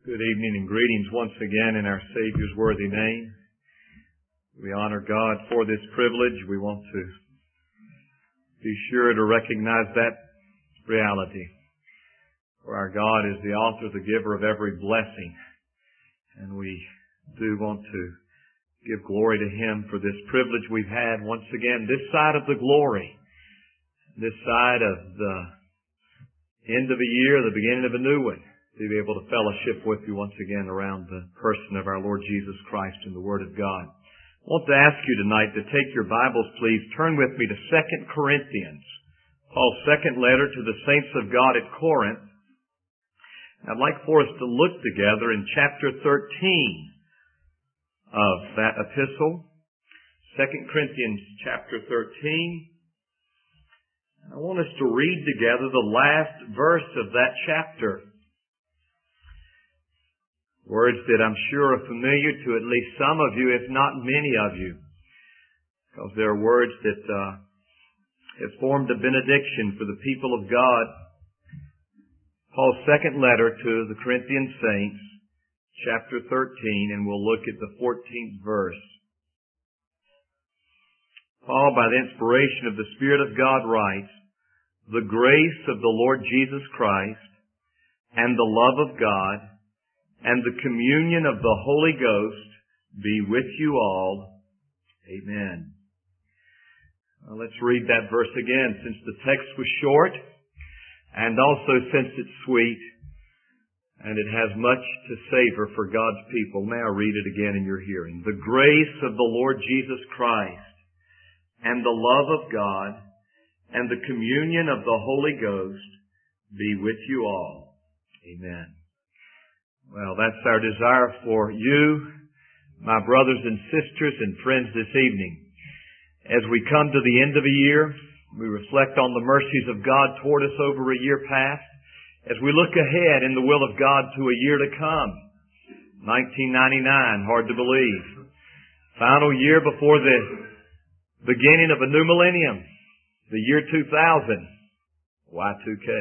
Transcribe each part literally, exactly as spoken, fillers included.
Good evening and greetings once again in our Savior's worthy name. We honor God for this privilege. We want to be sure to recognize that reality. For our God is the author, the giver of every blessing. And we do want to give glory to Him for this privilege we've had once again, this side of the glory, this side of the end of a year, the beginning of a new one, to be able to fellowship with you once again around the person of our Lord Jesus Christ and the Word of God. I want to ask you tonight to take your Bibles, please. Turn with me to Second Corinthians, Paul's second letter to the saints of God at Corinth. I'd like for us to look together in chapter thirteen of that epistle, Second Corinthians chapter thirteen. I want us to read together the last verse of that chapter. Words that I'm sure are familiar to at least some of you, if not many of you, because they are words that uh, have formed a benediction for the people of God. Paul's second letter to the Corinthian saints, chapter thirteen, and we'll look at the fourteenth verse. Paul, by the inspiration of the Spirit of God, writes, "The grace of the Lord Jesus Christ and the love of God and the communion of the Holy Ghost be with you all. Amen." Well, let's read that verse again, since the text was short and also since it's sweet and it has much to savor for God's people. May I read it again in your hearing? "The grace of the Lord Jesus Christ and the love of God and the communion of the Holy Ghost be with you all. Amen." Well, that's our desire for you, my brothers and sisters and friends, this evening. As we come to the end of a year, we reflect on the mercies of God toward us over a year past. As we look ahead in the will of God to a year to come, nineteen ninety-nine, hard to believe. Final year before the beginning of a new millennium, the year two thousand, Y two K.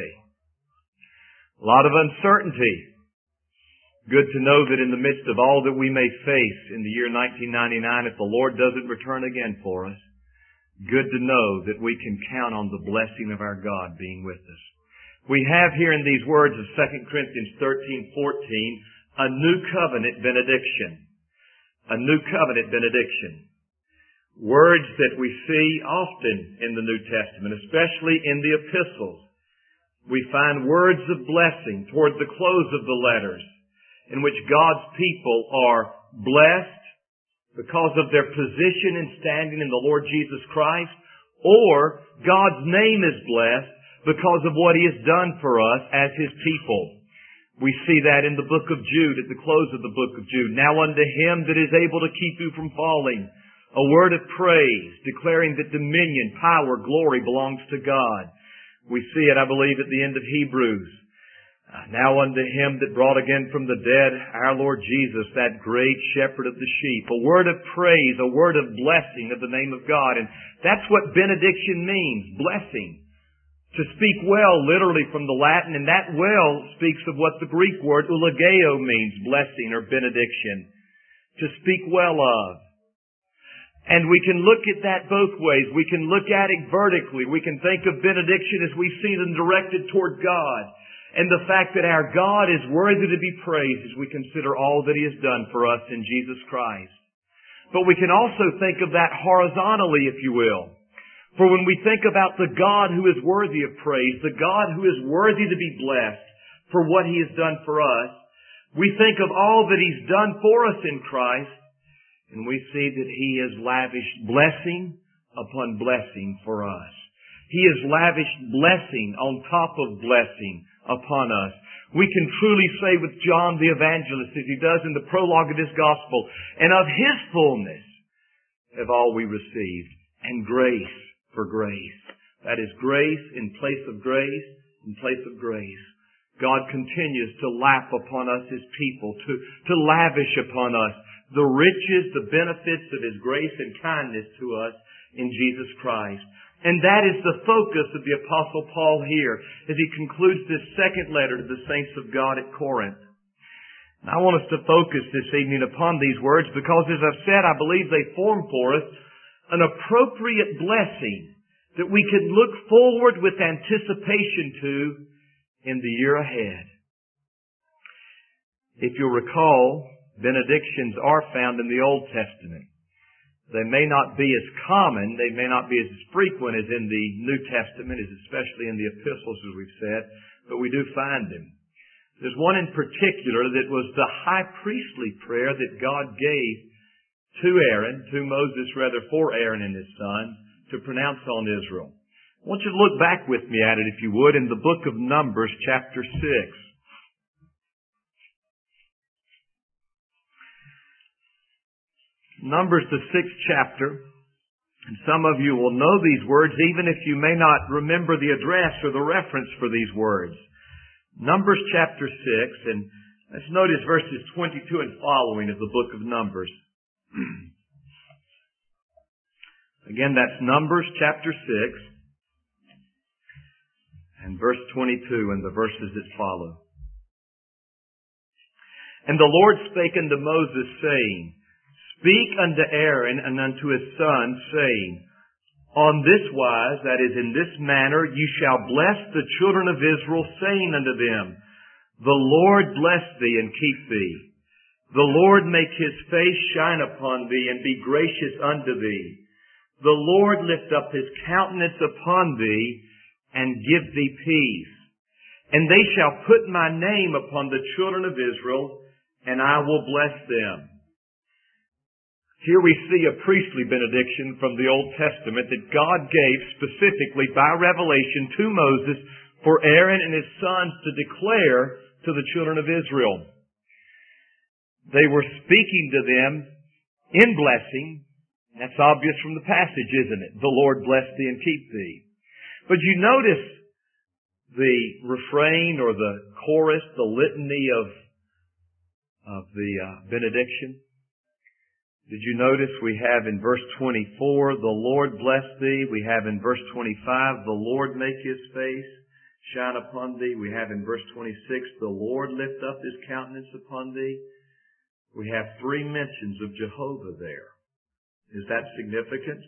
A lot of uncertainty. Good to know that in the midst of all that we may face in the year nineteen ninety-nine, if the Lord doesn't return again for us, good to know that we can count on the blessing of our God being with us. We have here in these words of Second Corinthians thirteen fourteen a new covenant benediction. A new covenant benediction. Words that we see often in the New Testament, especially in the epistles. We find words of blessing toward the close of the letters, in which God's people are blessed because of their position and standing in the Lord Jesus Christ, or God's name is blessed because of what He has done for us as His people. We see that in the book of Jude, at the close of the book of Jude. "Now unto Him that is able to keep you from falling, a word of praise, declaring that dominion, power, glory belongs to God." We see it, I believe, at the end of Hebrews. "Now unto Him that brought again from the dead our Lord Jesus, that great shepherd of the sheep." A word of praise, a word of blessing of the name of God. And that's what benediction means, blessing. To speak well, literally from the Latin, and that well speaks of what the Greek word eulogio means, blessing or benediction. To speak well of. And we can look at that both ways. We can look at it vertically. We can think of benediction as we see them directed toward God, and the fact that our God is worthy to be praised as we consider all that He has done for us in Jesus Christ. But we can also think of that horizontally, if you will. For when we think about the God who is worthy of praise, the God who is worthy to be blessed for what He has done for us, we think of all that He's done for us in Christ, and we see that He has lavished blessing upon blessing for us. He has lavished blessing on top of blessing upon us. We can truly say with John the Evangelist, as he does in the prologue of his gospel, "And of His fullness have all we received, and grace for grace." That is grace in place of grace, in place of grace. God continues to lap upon us, His people, to, to lavish upon us the riches, the benefits of His grace and kindness to us in Jesus Christ. And that is the focus of the Apostle Paul here as he concludes this second letter to the saints of God at Corinth. And I want us to focus this evening upon these words because, as I've said, I believe they form for us an appropriate blessing that we can look forward with anticipation to in the year ahead. If you'll recall, benedictions are found in the Old Testament. They may not be as common, they may not be as frequent as in the New Testament, as especially in the epistles, as we've said, but we do find them. There's one in particular that was the high priestly prayer that God gave to Aaron, to Moses rather, for Aaron and his sons, to pronounce on Israel. I want you to look back with me at it, if you would, in the book of Numbers, chapter six. Numbers, the sixth chapter. And some of you will know these words, even if you may not remember the address or the reference for these words. Numbers chapter six, and let's notice verses twenty-two and following of the book of Numbers. Again, that's Numbers chapter six and verse twenty-two and the verses that follow. And the Lord spake unto Moses, saying, Speak unto Aaron and unto his sons, saying, On this wise, that is, in this manner, ye shall bless the children of Israel, saying unto them, The Lord bless thee and keep thee. The Lord make his face shine upon thee and be gracious unto thee. The Lord lift up his countenance upon thee and give thee peace. And they shall put my name upon the children of Israel, and I will bless them. Here we see a priestly benediction from the Old Testament that God gave specifically by revelation to Moses for Aaron and his sons to declare to the children of Israel. They were speaking to them in blessing. That's obvious from the passage, isn't it? The Lord bless thee and keep thee. But you notice the refrain or the chorus, the litany of, of the uh, benediction. Did you notice we have in verse twenty-four, the Lord bless thee. We have in verse twenty-five, the Lord make his face shine upon thee. We have in verse twenty-six, the Lord lift up his countenance upon thee. We have three mentions of Jehovah there. Is that significant?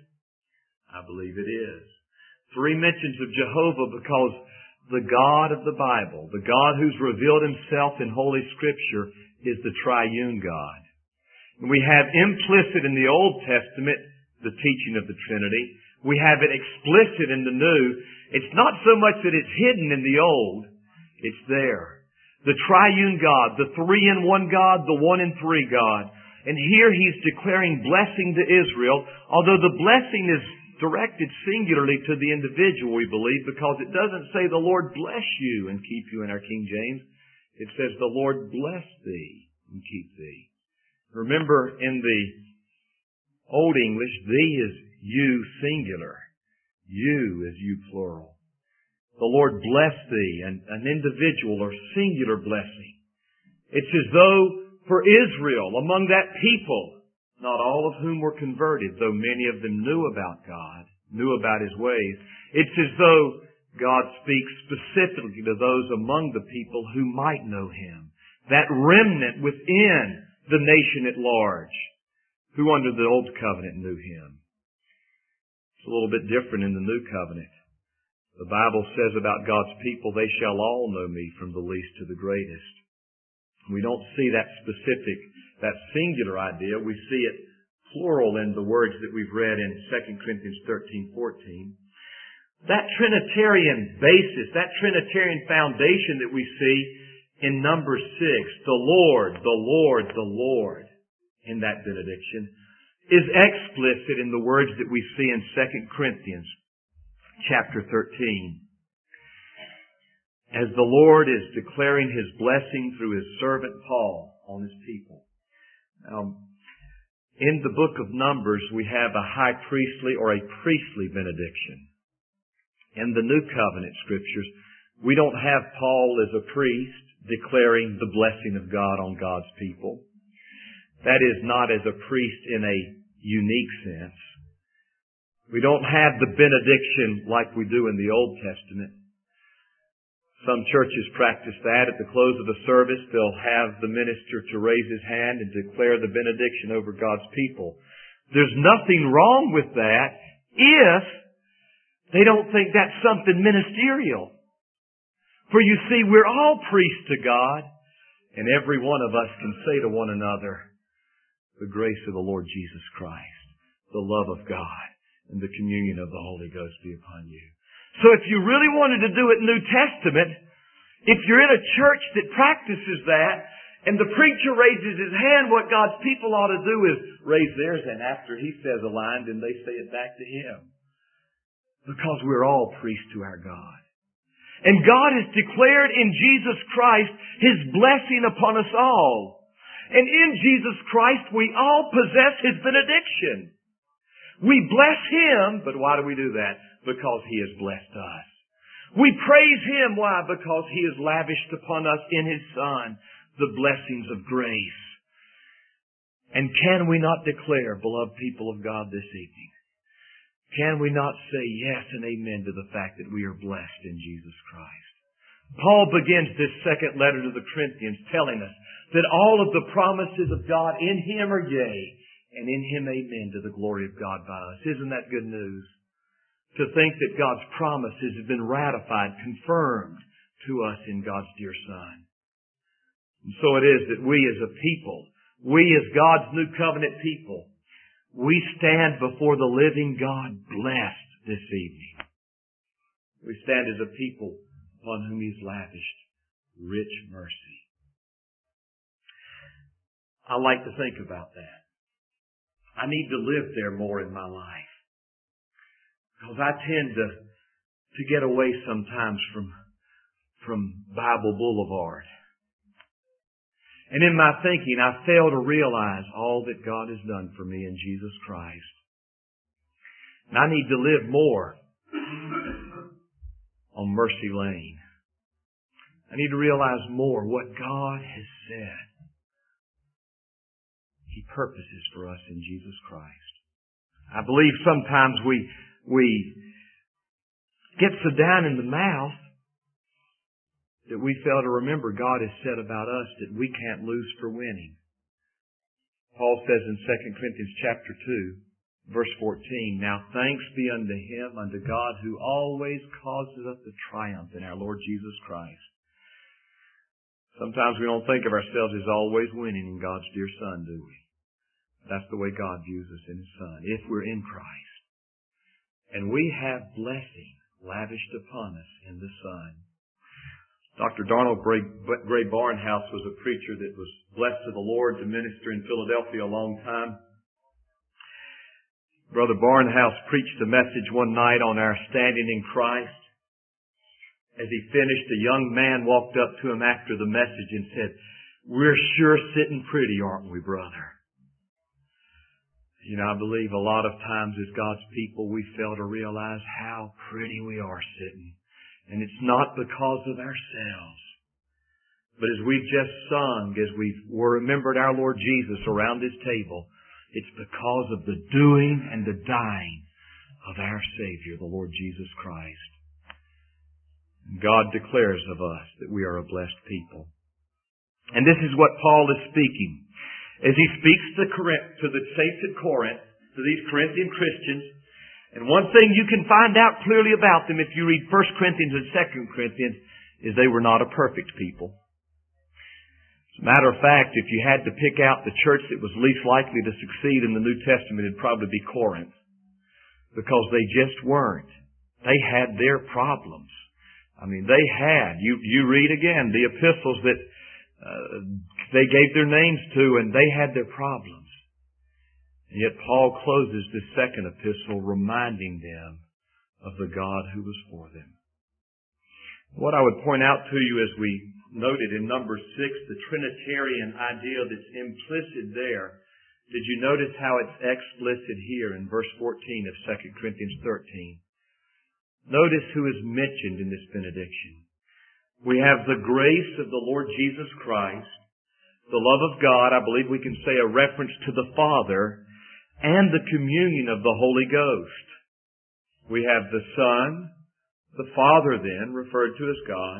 I believe it is. Three mentions of Jehovah because the God of the Bible, the God who's revealed himself in Holy Scripture, is the triune God. And we have implicit in the Old Testament the teaching of the Trinity. We have it explicit in the New. It's not so much that it's hidden in the Old. It's there. The triune God, the three-in-one God, the one-in-three God. And here he's declaring blessing to Israel, although the blessing is directed singularly to the individual, we believe, because it doesn't say the Lord bless you and keep you in our King James. It says the Lord bless thee and keep thee. Remember, in the Old English, thee is you singular. You is you plural. The Lord bless thee, and an individual or singular blessing. It's as though for Israel, among that people, not all of whom were converted, though many of them knew about God, knew about his ways, it's as though God speaks specifically to those among the people who might know him. That remnant within the nation at large, who under the old covenant knew him. It's a little bit different in the new covenant. The Bible says about God's people, they shall all know me from the least to the greatest. We don't see that specific, that singular idea. We see it plural in the words that we've read in Second Corinthians thirteen fourteen. That Trinitarian basis, that Trinitarian foundation that we see in number six, the Lord, the Lord, the Lord, in that benediction, is explicit in the words that we see in Second Corinthians chapter thirteen. As the Lord is declaring his blessing through his servant Paul on his people. Now, in the book of Numbers, we have a high priestly or a priestly benediction. In the New Covenant Scriptures, we don't have Paul as a priest declaring the blessing of God on God's people. That is not as a priest in a unique sense. We don't have the benediction like we do in the Old Testament. Some churches practice that. At the close of a service, they'll have the minister to raise his hand and declare the benediction over God's people. There's nothing wrong with that if they don't think that's something ministerial. For you see, we're all priests to God, and every one of us can say to one another, the grace of the Lord Jesus Christ, the love of God, and the communion of the Holy Ghost be upon you. So if you really wanted to do it New Testament, if you're in a church that practices that, and the preacher raises his hand, what God's people ought to do is raise theirs, and after he says a line, then they say it back to him. Because we're all priests to our God. And God has declared in Jesus Christ His blessing upon us all. And in Jesus Christ we all possess His benediction. We bless Him, but why do we do that? Because He has blessed us. We praise Him, why? Because He has lavished upon us in His Son the blessings of grace. And can we not declare, beloved people of God, this evening, can we not say yes and amen to the fact that we are blessed in Jesus Christ? Paul begins this second letter to the Corinthians telling us that all of the promises of God in Him are yea, and in Him amen to the glory of God by us. Isn't that good news? To think that God's promises have been ratified, confirmed to us in God's dear Son. And so it is that we as a people, we as God's new covenant people, we stand before the living God blessed this evening. We stand as a people upon whom He's lavished rich mercy. I like to think about that. I need to live there more in my life. Because I tend to, to get away sometimes from, from Bible Boulevard. And in my thinking, I fail to realize all that God has done for me in Jesus Christ. And I need to live more on Mercy Lane. I need to realize more what God has said. He purposes for us in Jesus Christ. I believe sometimes we we get so down in the mouth that we fail to remember God has said about us that we can't lose for winning. Paul says in Second Corinthians chapter two, verse fourteen, now thanks be unto Him, unto God, who always causes us to triumph in our Lord Jesus Christ. Sometimes we don't think of ourselves as always winning in God's dear Son, do we? That's the way God views us in His Son, if we're in Christ. And we have blessing lavished upon us in the Son. Doctor Donald Gray, Gray Barnhouse was a preacher that was blessed of the Lord to minister in Philadelphia a long time. Brother Barnhouse preached a message one night on our standing in Christ. As he finished, a young man walked up to him after the message and said, we're sure sitting pretty, aren't we, brother? You know, I believe a lot of times as God's people, we fail to realize how pretty we are sitting. And it's not because of ourselves. But as we've just sung, as we've remembered our Lord Jesus around this table, it's because of the doing and the dying of our Savior, the Lord Jesus Christ. And God declares of us that we are a blessed people. And this is what Paul is speaking. As he speaks to, to the saints at Corinth, to these Corinthian Christians, and one thing you can find out clearly about them if you read First Corinthians and Second Corinthians is they were not a perfect people. As a matter of fact, if you had to pick out the church that was least likely to succeed in the New Testament, it'd probably be Corinth. Because they just weren't. They had their problems. I mean, they had. You, you read again the epistles that uh, they gave their names to, and they had their problems. And yet Paul closes this second epistle reminding them of the God who was for them. What I would point out to you as we noted in number six, the Trinitarian idea that's implicit there. Did you notice how it's explicit here in verse fourteen of Second Corinthians thirteen? Notice who is mentioned in this benediction. We have the grace of the Lord Jesus Christ, the love of God, I believe we can say a reference to the Father, and the communion of the Holy Ghost. We have the Son, the Father then, referred to as God,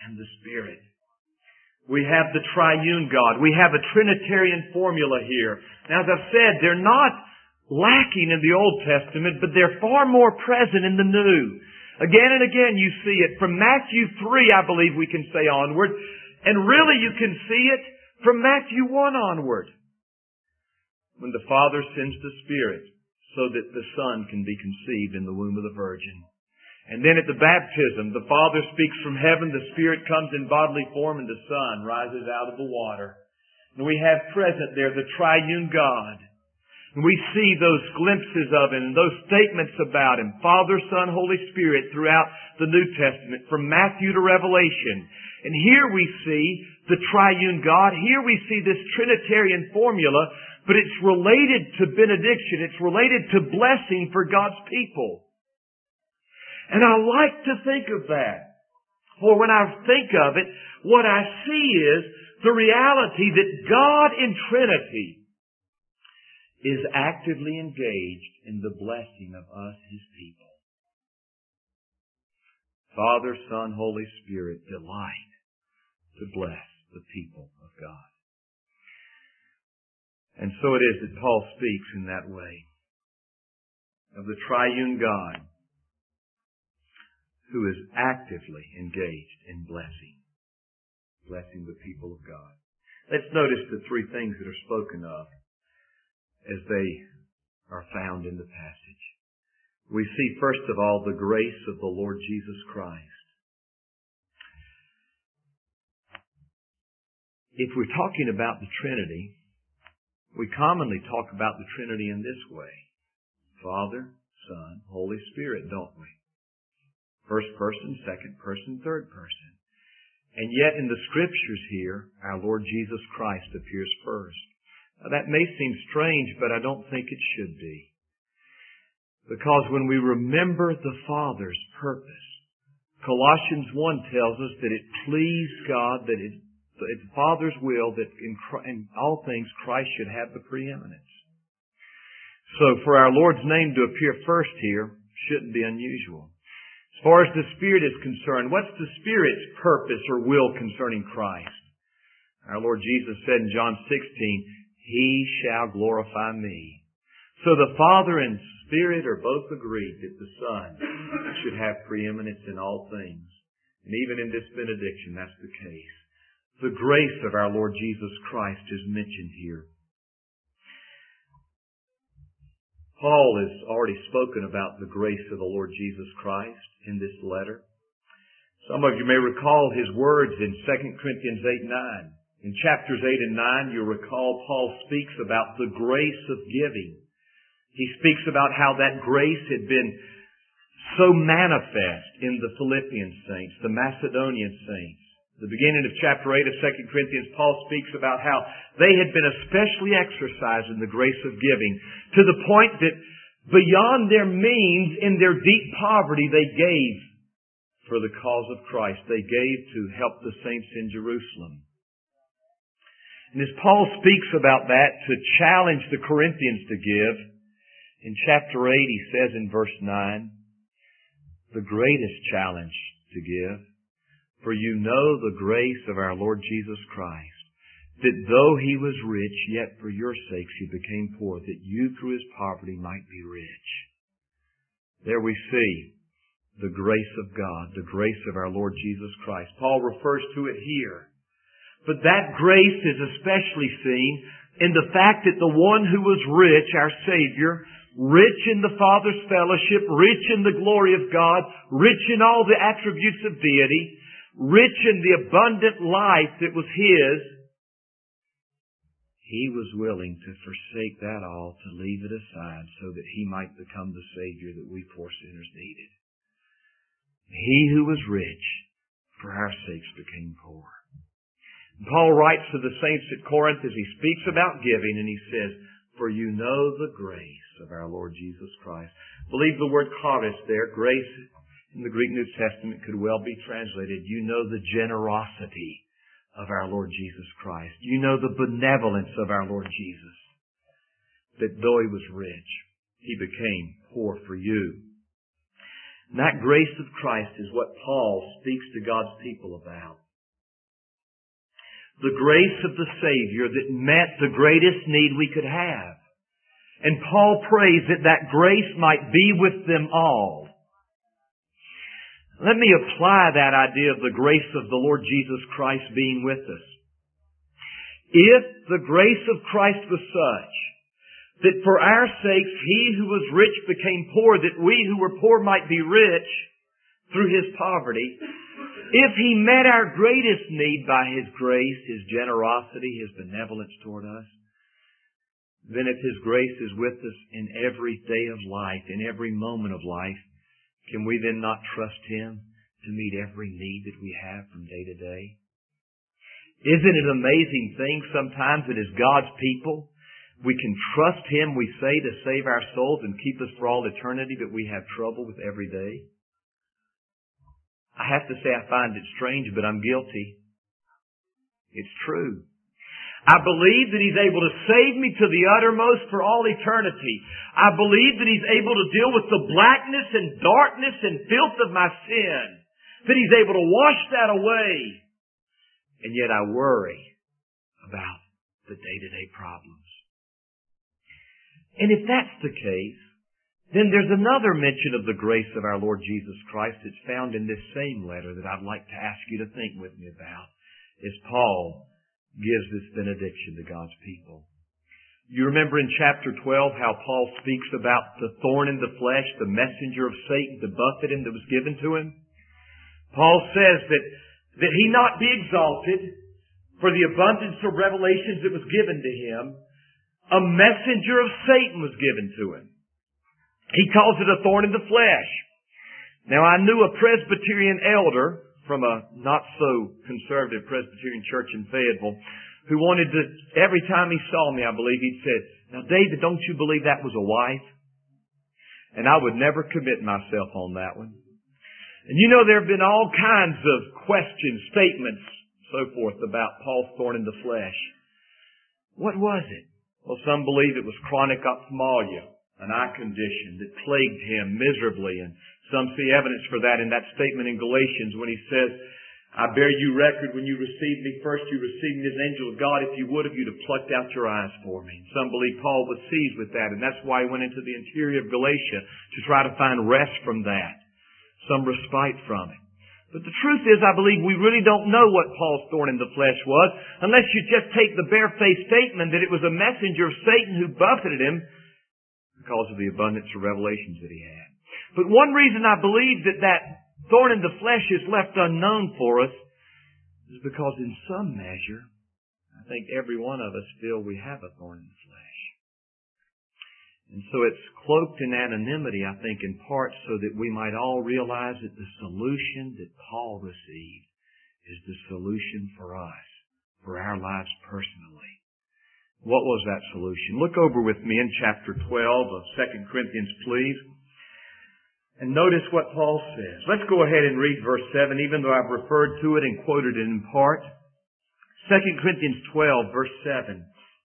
and the Spirit. We have the triune God. We have a Trinitarian formula here. Now, as I've said, they're not lacking in the Old Testament, but they're far more present in the New. Again and again you see it. From Matthew three, I believe we can say onward. And really you can see it from Matthew one onward. When the Father sends the Spirit so that the Son can be conceived in the womb of the Virgin. And then at the baptism, the Father speaks from heaven, the Spirit comes in bodily form, and the Son rises out of the water. And we have present there the triune God. And we see those glimpses of Him and those statements about Him, Father, Son, Holy Spirit, throughout the New Testament, from Matthew to Revelation. And here we see the triune God. Here we see this Trinitarian formula, but it's related to benediction. It's related to blessing for God's people. And I like to think of that. For when I think of it, what I see is the reality that God in Trinity is actively engaged in the blessing of us, His people. Father, Son, Holy Spirit delight to bless the people of God. And so it is that Paul speaks in that way of the triune God who is actively engaged in blessing, blessing the people of God. Let's notice the three things that are spoken of as they are found in the passage. We see, first of all, the grace of the Lord Jesus Christ. If we're talking about the Trinity, we commonly talk about the Trinity in this way. Father, Son, Holy Spirit, don't we? First person, second person, third person. And yet in the Scriptures here, our Lord Jesus Christ appears first. Now that may seem strange, but I don't think it should be. Because when we remember the Father's purpose, Colossians one tells us that it pleased God, that it, it's the Father's will that in, in all things Christ should have the preeminence. So for our Lord's name to appear first here shouldn't be unusual. As far as the Spirit is concerned, what's the Spirit's purpose or will concerning Christ? Our Lord Jesus said in John sixteen, He shall glorify me. So the Father and Spirit are both agreed that the Son should have preeminence in all things. And even in this benediction, that's the case. The grace of our Lord Jesus Christ is mentioned here. Paul has already spoken about the grace of the Lord Jesus Christ in this letter. Some of you may recall his words in Second Corinthians eight nine. In chapters eight and nine, you'll recall Paul speaks about the grace of giving. He speaks about how that grace had been so manifest in the Philippian saints, the Macedonian saints. The beginning of chapter eight of Second Corinthians, Paul speaks about how they had been especially exercised in the grace of giving to the point that beyond their means, in their deep poverty, they gave for the cause of Christ. They gave to help the saints in Jerusalem. And as Paul speaks about that, to challenge the Corinthians to give, in chapter eight he says in verse nine, the greatest challenge to give, for you know the grace of our Lord Jesus Christ, that though He was rich, yet for your sakes He became poor, that you through His poverty might be rich. There we see the grace of God, the grace of our Lord Jesus Christ. Paul refers to it here. But that grace is especially seen in the fact that the one who was rich, our Savior, rich in the Father's fellowship, rich in the glory of God, rich in all the attributes of deity, rich in the abundant life that was His, He was willing to forsake that all, to leave it aside so that He might become the Savior that we poor sinners needed. He who was rich, for our sakes became poor. Paul writes to the saints at Corinth as he speaks about giving, and he says, for you know the grace of our Lord Jesus Christ. I believe the word charis there, grace, in the Greek New Testament could well be translated, you know the generosity of our Lord Jesus Christ. You know the benevolence of our Lord Jesus. That though He was rich, He became poor for you. And that grace of Christ is what Paul speaks to God's people about. the grace of the Savior that met the greatest need we could have. And Paul prays that that grace might be with them all. Let me apply that idea of the grace of the Lord Jesus Christ being with us. If the grace of Christ was such that for our sakes He who was rich became poor, that we who were poor might be rich through His poverty, if He met our greatest need by His grace, His generosity, His benevolence toward us, then if His grace is with us in every day of life, in every moment of life, can we then not trust Him to meet every need that we have from day to day? Isn't it an amazing thing sometimes that as God's people, we can trust Him, we say, to save our souls and keep us for all eternity, but we have trouble with every day? I have to say I find it strange, but I'm guilty. It's true. I believe that He's able to save me to the uttermost for all eternity. I believe that He's able to deal with the blackness and darkness and filth of my sin. That He's able to wash that away. And yet I worry about the day-to-day problems. And if that's the case, then there's another mention of the grace of our Lord Jesus Christ that's found in this same letter that I'd like to ask you to think with me about, as Paul gives this benediction to God's people. You remember in chapter twelve how Paul speaks about the thorn in the flesh, the messenger of Satan to buffet him that was given to him? Paul says that, that he not be exalted for the abundance of revelations that was given to him. A messenger of Satan was given to him. He calls it a thorn in the flesh. Now I knew a Presbyterian elder from a not-so-conservative Presbyterian church in Fayetteville, who wanted to, every time he saw me, I believe, he'd said, "Now, David, don't you believe that was a wife?" And I would never commit myself on that one. And you know, there have been all kinds of questions, statements, so forth, about Paul's thorn in the flesh. What was it? Well, some believe it was chronic ophthalmia, an eye condition that plagued him miserably, and some see evidence for that in that statement in Galatians when he says, "I bear you record when you received me. First you received me as an angel of God. If you would have, you'd have plucked out your eyes for me." And some believe Paul was seized with that, and that's why he went into the interior of Galatia to try to find rest from that, some respite from it. But the truth is, I believe we really don't know what Paul's thorn in the flesh was, unless you just take the barefaced statement that it was a messenger of Satan who buffeted him because of the abundance of revelations that he had. But one reason I believe that that thorn in the flesh is left unknown for us is because in some measure, I think every one of us feel we have a thorn in the flesh. And so it's cloaked in anonymity, I think, in part so that we might all realize that the solution that Paul received is the solution for us, for our lives personally. What was that solution? Look over with me in chapter twelve of Second Corinthians, please. And notice what Paul says. Let's go ahead and read verse seven, even though I've referred to it and quoted it in part. Second Corinthians twelve, verse seven.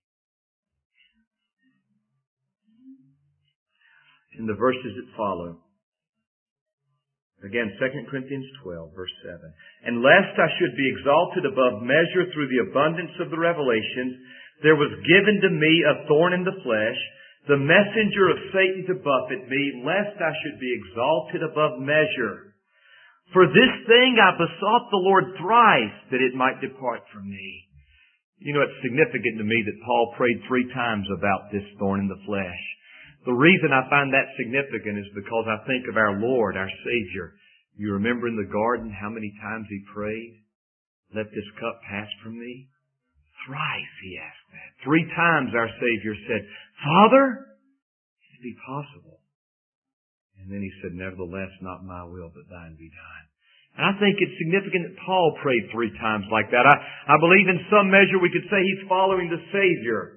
In the verses that follow. Again, Second Corinthians twelve, verse seven. "And lest I should be exalted above measure through the abundance of the revelations, there was given to me a thorn in the flesh, the messenger of Satan to buffet me, lest I should be exalted above measure. For this thing I besought the Lord thrice, that it might depart from me." You know, it's significant to me that Paul prayed three times about this thorn in the flesh. The reason I find that significant is because I think of our Lord, our Savior. You remember in the garden how many times He prayed, "Let this cup pass from me"? Thrice He asked that. Three times our Savior said, "Father, if it be possible." And then He said, "Nevertheless, not my will, but thine be done." And I think it's significant that Paul prayed three times like that. I, I believe in some measure we could say he's following the Savior.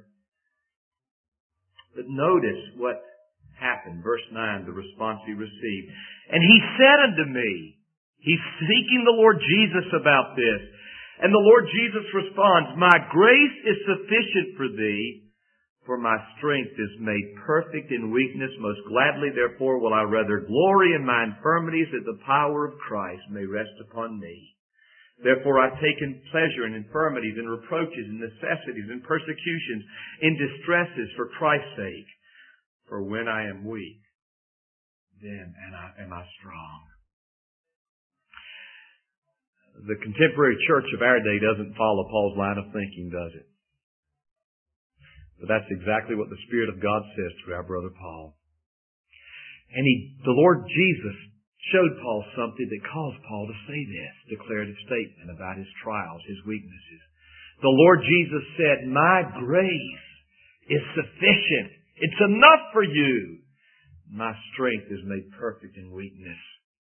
But notice what happened. Verse nine, the response he received. "And he said unto me," he's seeking the Lord Jesus about this. And the Lord Jesus responds, "My grace is sufficient for thee, for my strength is made perfect in weakness. Most gladly, therefore, will I rather glory in my infirmities, that the power of Christ may rest upon me. Therefore I've taken pleasure in infirmities and reproaches and necessities and persecutions, in distresses for Christ's sake. For when I am weak, then am I, am I strong. The contemporary church of our day doesn't follow Paul's line of thinking, does it? But that's exactly what the Spirit of God says through our brother Paul. And he, the Lord Jesus showed Paul something that caused Paul to say this declarative statement about his trials, his weaknesses. The Lord Jesus said, "My grace is sufficient. It's enough for you. My strength is made perfect in weakness."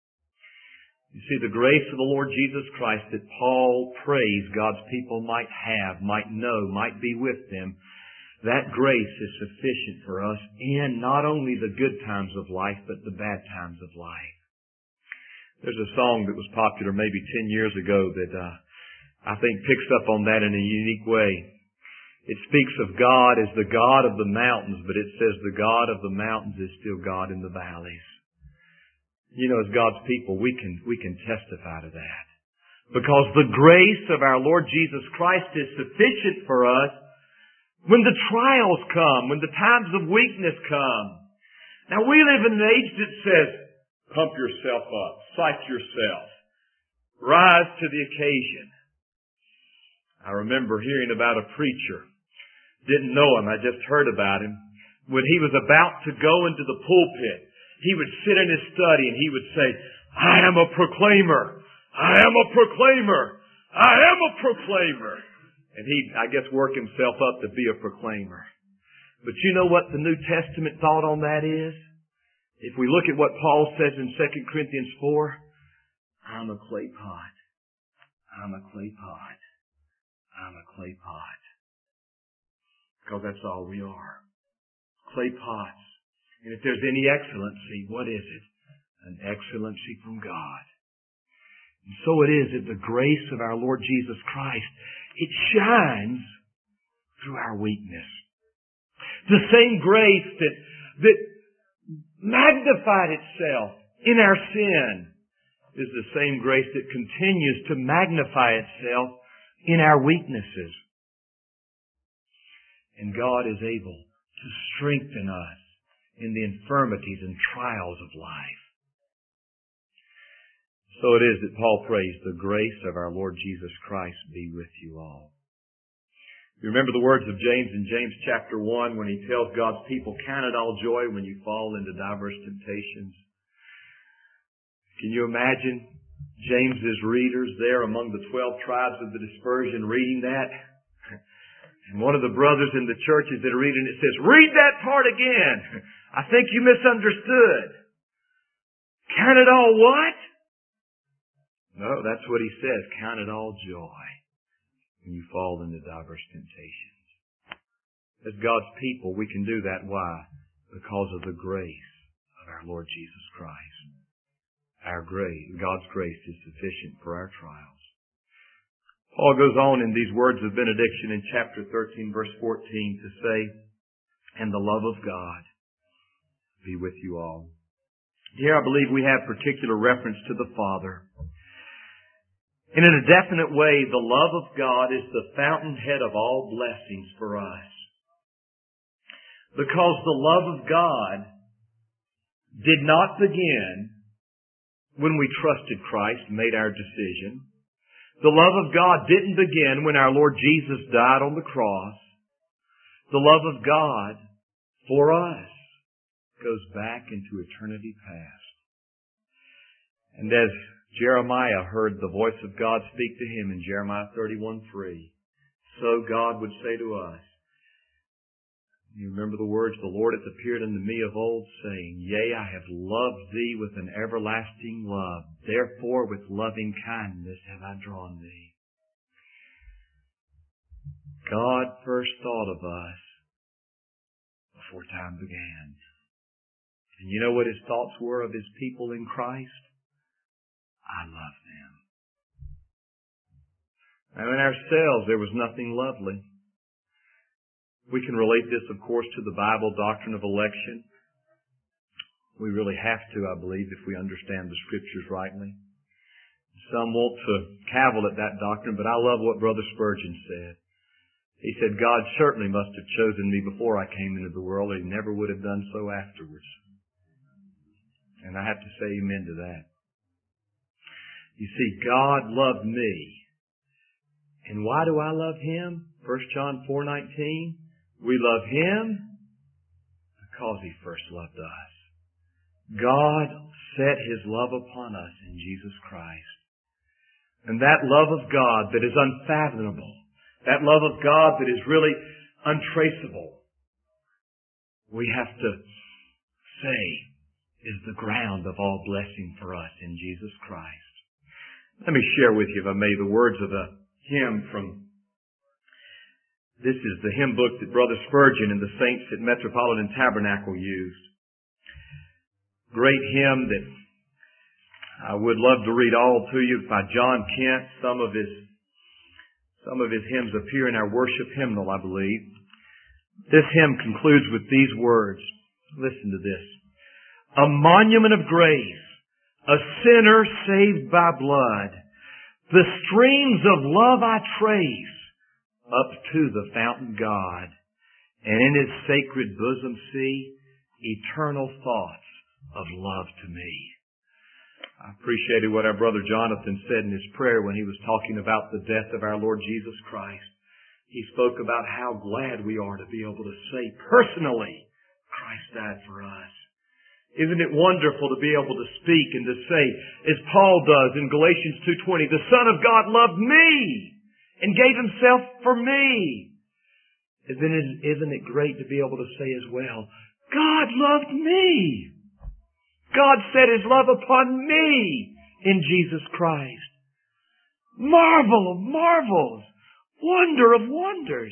You see, the grace of the Lord Jesus Christ that Paul prays God's people might have, might know, might be with them, that grace is sufficient for us in not only the good times of life, but the bad times of life. There's a song that was popular maybe ten years ago that uh, I think picks up on that in a unique way. It speaks of God as the God of the mountains, but it says the God of the mountains is still God in the valleys. You know, as God's people, we can, we can testify to that. Because the grace of our Lord Jesus Christ is sufficient for us when the trials come, when the times of weakness come. Now we live in an age that says, pump yourself up, psych yourself, rise to the occasion. I remember hearing about a preacher. Didn't know him, I just heard about him. When he was about to go into the pulpit, he would sit in his study and he would say, "I am a proclaimer. I am a proclaimer. I am a proclaimer." And he'd, I guess, work himself up to be a proclaimer. But you know what the New Testament thought on that is? If we look at what Paul says in Second Corinthians four, I'm a clay pot. I'm a clay pot. I'm a clay pot. Because that's all we are. Clay pots. And if there's any excellency, what is it? An excellency from God. And so it is that the grace of our Lord Jesus Christ, it shines through our weakness. The same grace that, that magnified itself in our sin is the same grace that continues to magnify itself in our weaknesses. And God is able to strengthen us in the infirmities and trials of life. So it is that Paul prays, the grace of our Lord Jesus Christ be with you all. You remember the words of James in James chapter one when he tells God's people, count it all joy when you fall into diverse temptations. Can you imagine James's readers there among the twelve tribes of the dispersion reading that? And one of the brothers in the churches that are reading it says, read that part again. I think you misunderstood. Count it all what? No, that's what he says. Count it all joy when you fall into diverse temptations. As God's people, we can do that. Why? Because of the grace of our Lord Jesus Christ. Our grace, God's grace is sufficient for our trials. Paul goes on in these words of benediction in chapter thirteen, verse fourteen to say, and the love of God be with you all. Here I believe we have particular reference to the Father. And in a definite way, the love of God is the fountainhead of all blessings for us. Because the love of God did not begin when we trusted Christ, made our decision. The love of God didn't begin when our Lord Jesus died on the cross. The love of God for us goes back into eternity past. And as Jeremiah heard the voice of God speak to him in Jeremiah thirty-one three, so God would say to us, you remember the words, the Lord hath appeared unto me of old, saying, yea, I have loved thee with an everlasting love. Therefore with loving kindness have I drawn thee. God first thought of us before time began. And you know what his thoughts were of his people in Christ? I love them. Now in ourselves there was nothing lovely. We can relate this, of course, to the Bible doctrine of election. We really have to, I believe, if we understand the Scriptures rightly. Some want to cavil at that doctrine, but I love what Brother Spurgeon said. He said, God certainly must have chosen me before I came into the world, and He never would have done so afterwards. And I have to say amen to that. You see, God loved me. And why do I love Him? First John four nineteen. We love Him because He first loved us. God set His love upon us in Jesus Christ. And that love of God that is unfathomable, that love of God that is really untraceable, we have to say is the ground of all blessing for us in Jesus Christ. Let me share with you, if I may, the words of a hymn from, this is the hymn book that Brother Spurgeon and the saints at Metropolitan Tabernacle used. Great hymn that I would love to read all to you by John Kent. Some of his, some of his hymns appear in our worship hymnal, I believe. This hymn concludes with these words. Listen to this. A monument of grace, a sinner saved by blood, the streams of love I trace up to the fountain God, and in His sacred bosom see eternal thoughts of love to me. I appreciated what our brother Jonathan said in his prayer when he was talking about the death of our Lord Jesus Christ. He spoke about how glad we are to be able to say personally, Christ died for us. Isn't it wonderful to be able to speak and to say, as Paul does in Galatians two twenty, the Son of God loved me and gave Himself for me. Isn't it, isn't it great to be able to say as well, God loved me. God set His love upon me in Jesus Christ. Marvel of marvels. Wonder of wonders.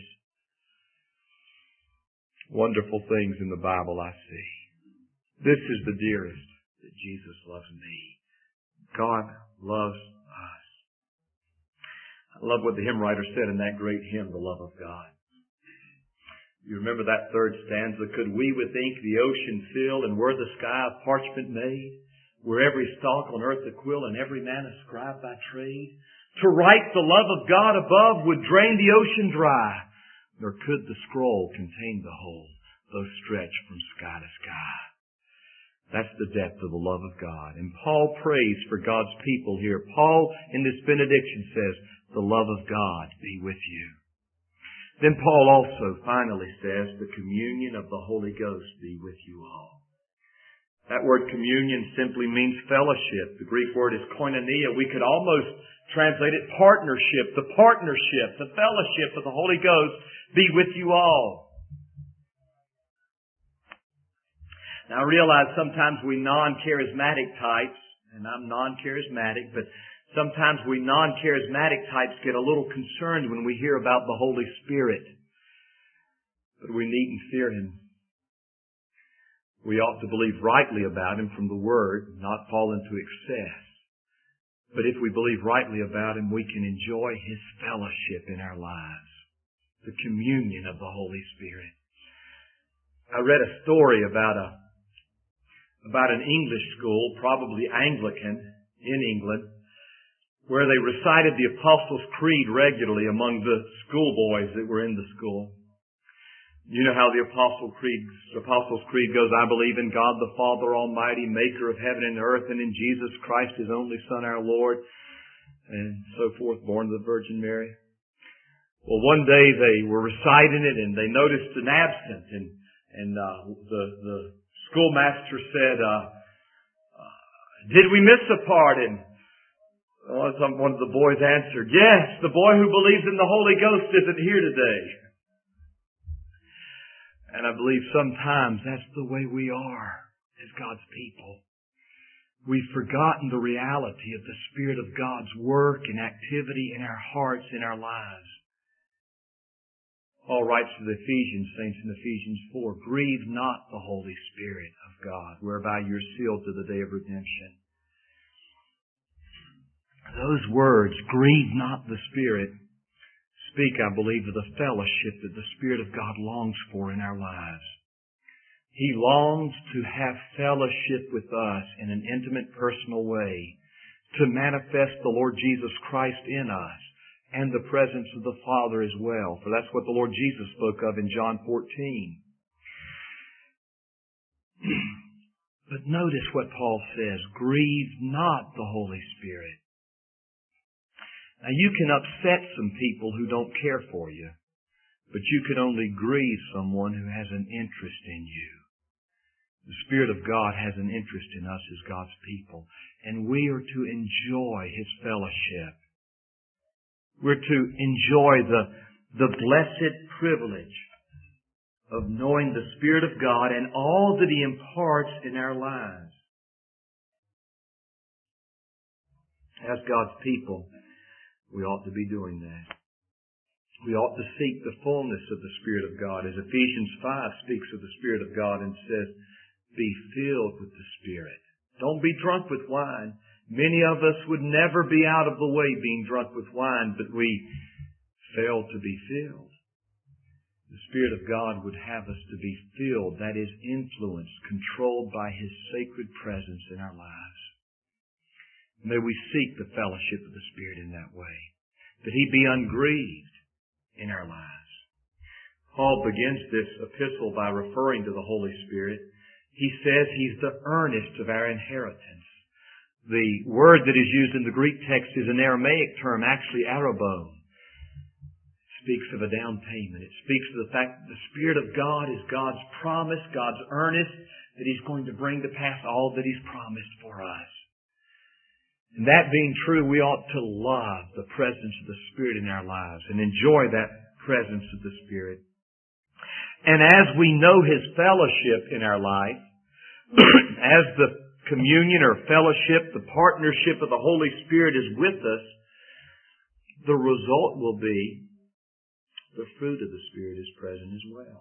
Wonderful things in the Bible I see. This is the dearest, that Jesus loves me. God loves us. I love what the hymn writer said in that great hymn, The Love of God. You remember that third stanza? Could we with ink the ocean fill, and were the sky of parchment made, were every stalk on earth a quill, and every man a scribe by trade, to write the love of God above would drain the ocean dry, nor could the scroll contain the whole, though stretched from sky to sky. That's the depth of the love of God. And Paul prays for God's people here. Paul, in this benediction, says, the love of God be with you. Then Paul also finally says, the communion of the Holy Ghost be with you all. That word communion simply means fellowship. The Greek word is koinonia. We could almost translate it partnership. The partnership, the fellowship of the Holy Ghost be with you all. Now I realize sometimes we non-charismatic types, and I'm non-charismatic, but sometimes we non-charismatic types get a little concerned when we hear about the Holy Spirit. But we needn't fear Him. We ought to believe rightly about Him from the Word, not fall into excess. But if we believe rightly about Him, we can enjoy His fellowship in our lives. The communion of the Holy Spirit. I read a story about a about an English school, probably Anglican, in England, where they recited the Apostles' Creed regularly among the schoolboys that were in the school. You know how the Apostle Creed, Apostles' Creed goes, I believe in God the Father Almighty, maker of heaven and earth, and in Jesus Christ, His only Son, our Lord, and so forth, born of the Virgin Mary. Well, one day they were reciting it, and they noticed an absent, and, and uh, the, the schoolmaster said, uh, uh, did we miss a part? And one of the boys answered, yes, the boy who believes in the Holy Ghost isn't here today. And I believe sometimes that's the way we are as God's people. We've forgotten the reality of the Spirit of God's work and activity in our hearts, in our lives. Paul writes to the Ephesians, saints in Ephesians four, grieve not the Holy Spirit of God, whereby you're sealed to the day of redemption. Those words, grieve not the Spirit, speak, I believe, of the fellowship that the Spirit of God longs for in our lives. He longs to have fellowship with us in an intimate, personal way, to manifest the Lord Jesus Christ in us and the presence of the Father as well. For that's what the Lord Jesus spoke of in John fourteen. But notice what Paul says, grieve not the Holy Spirit. Now you can upset some people who don't care for you, but you can only grieve someone who has an interest in you. The Spirit of God has an interest in us as God's people, and we are to enjoy His fellowship. We're to enjoy the, the blessed privilege of knowing the Spirit of God and all that He imparts in our lives. As God's people, we ought to be doing that. We ought to seek the fullness of the Spirit of God. As Ephesians five speaks of the Spirit of God and says, be filled with the Spirit. Don't be drunk with wine. Many of us would never be out of the way being drunk with wine, but we fail to be filled. The Spirit of God would have us to be filled, that is, influenced, controlled by His sacred presence in our lives. May we seek the fellowship of the Spirit in that way, that He be ungrieved in our lives. Paul begins this epistle by referring to the Holy Spirit. He says He's the earnest of our inheritance. The word that is used in the Greek text is an Aramaic term, actually arabon. Speaks of a down payment. It speaks of the fact that the Spirit of God is God's promise, God's earnest, that He's going to bring to pass all that He's promised for us. And that being true, we ought to love the presence of the Spirit in our lives and enjoy that presence of the Spirit. And as we know His fellowship in our life, as the communion or fellowship, the partnership of the Holy Spirit is with us, the result will be the fruit of the Spirit is present as well.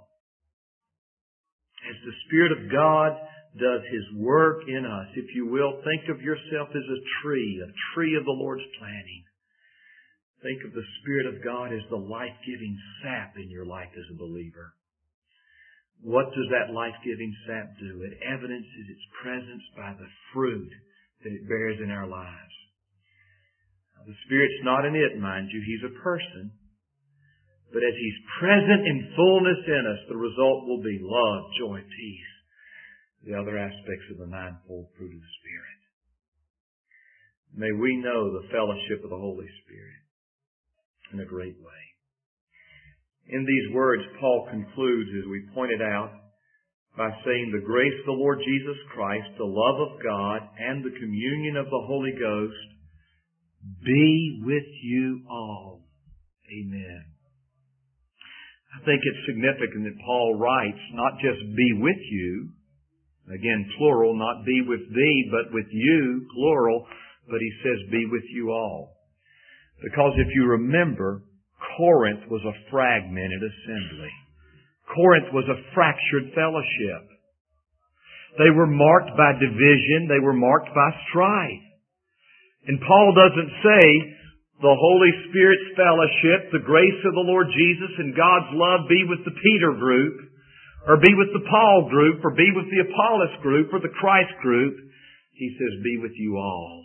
As the Spirit of God does His work in us, if you will, think of yourself as a tree, a tree of the Lord's planting. Think of the Spirit of God as the life-giving sap in your life as a believer. What does that life-giving sap do? It evidences its presence by the fruit that it bears in our lives. Now, the Spirit's not an it, mind you. He's a person. But as He's present in fullness in us, the result will be love, joy, peace, the other aspects of the ninefold fruit of the Spirit. May we know the fellowship of the Holy Spirit in a great way. In these words, Paul concludes, as we pointed out, by saying the grace of the Lord Jesus Christ, the love of God, and the communion of the Holy Ghost be with you all. Amen. I think it's significant that Paul writes not just be with you, again plural, not be with thee, but with you, plural, but he says be with you all. Because if you remember, Corinth was a fragmented assembly. Corinth was a fractured fellowship. They were marked by division. They were marked by strife. And Paul doesn't say the Holy Spirit's fellowship, the grace of the Lord Jesus and God's love be with the Peter group, or be with the Paul group, or be with the Apollos group, or the Christ group. He says, be with you all.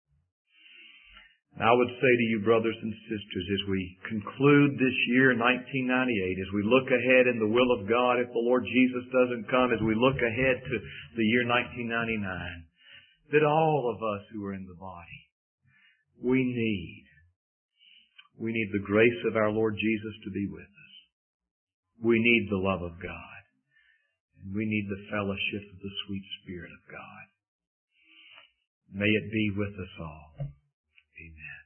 I would say to you, brothers and sisters, as we conclude this year, nineteen ninety-eight, as we look ahead in the will of God, if the Lord Jesus doesn't come, as we look ahead to the year nineteen ninety-nine, that all of us who are in the body, we need, we need the grace of our Lord Jesus to be with us. We need the love of God. And we need the fellowship of the sweet Spirit of God. May it be with us all. Amen.